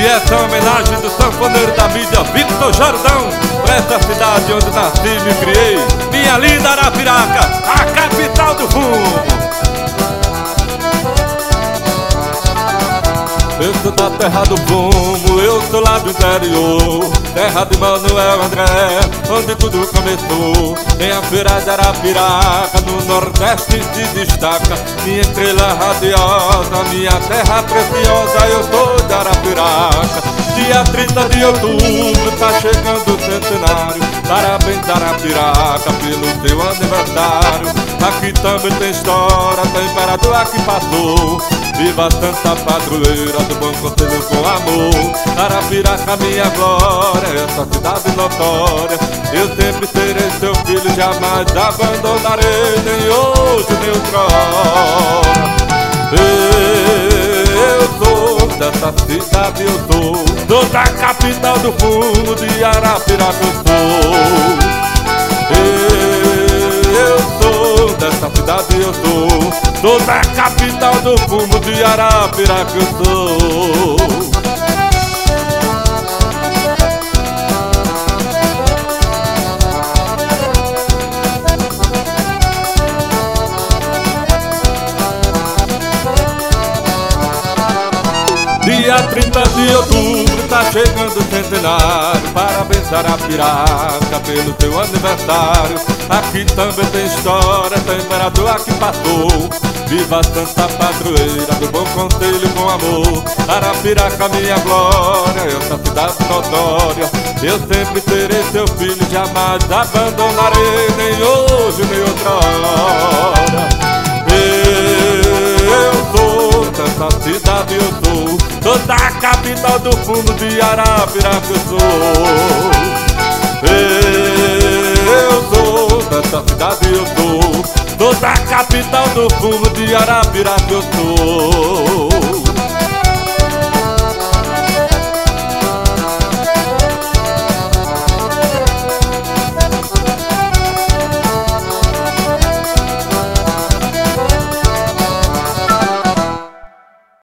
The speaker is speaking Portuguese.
essa é uma homenagem do sanfoneiro da mídia Victor Jordão, pra essa cidade onde nasci e me criei, minha linda Arapiraca, a capital do fumo. Eu sou da terra do fumo, eu sou lá do interior, terra de Manuel André, onde tudo começou. Tem a feira de Arapiraca, no Nordeste se destaca, minha estrela radiosa, minha terra preciosa. Eu sou de Arapiraca. Dia 30 de outubro tá chegando o centenário, parabéns Arapiraca pelo teu aniversário. Aqui também tem história, tem imperador aqui passou. Viva Santa Padroeira do bom conselho com amor. Arapiraca minha glória, essa cidade notória. Eu sempre serei seu filho, jamais abandonarei, nem hoje nem outrora. Eu sou dessa cidade, eu sou da capital do fumo, de Arapiraca eu sou dessa cidade, eu sou da capital do fumo, de Arapiraca eu sou. Dia 30 de outubro tá chegando o centenário, parabéns Arapiraca pelo teu aniversário. Aqui também tem história, tem imperador aqui passou. Viva Santa Padroeira do bom conselho com amor. Arapiraca minha glória, essa cidade notória. Eu sempre serei seu filho, jamais abandonarei, nem hoje nem outra hora. Eu sou dessa cidade, eu sou da capital do fumo, de Arapiraca eu sou dessa cidade, eu sou da capital do fumo, de Arapiraca eu sou.